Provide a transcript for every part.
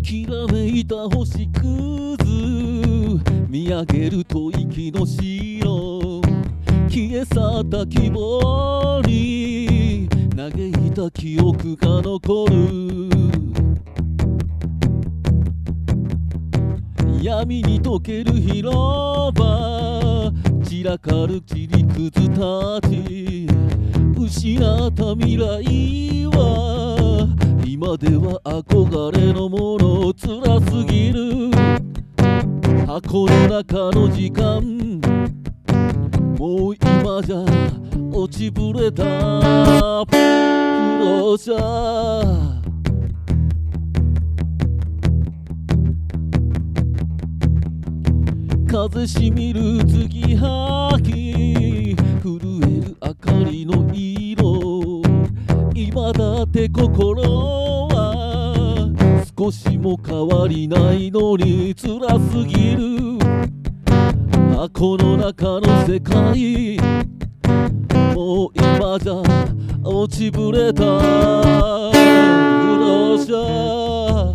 きらめいた星屑見上げると息の白消え去った希望に嘆いた記憶が残る闇に溶ける広場散らかる切りくずたち失った未来は今では憧れのもの辛すぎる箱の中の時間もう今じゃ落ちぶれた不老者風しみる継ぎはぎ震える明かりの色今だって心は少しも変わりないのに辛すぎる箱の中の世界もう今じゃ落ちぶれた不老者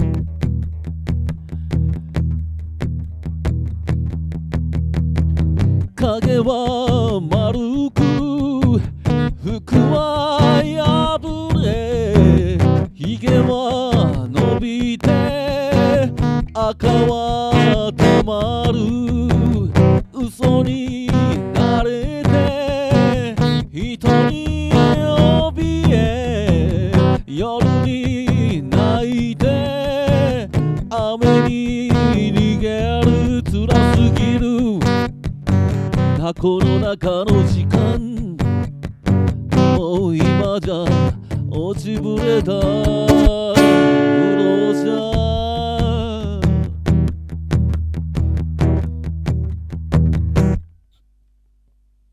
影は丸く服は破れひげは伸びて赤はたまる嘘に慣れて人に怯え夜に泣いて雨に逃げる辛すぎる箱の中の時間もう今じゃ落ちぶれた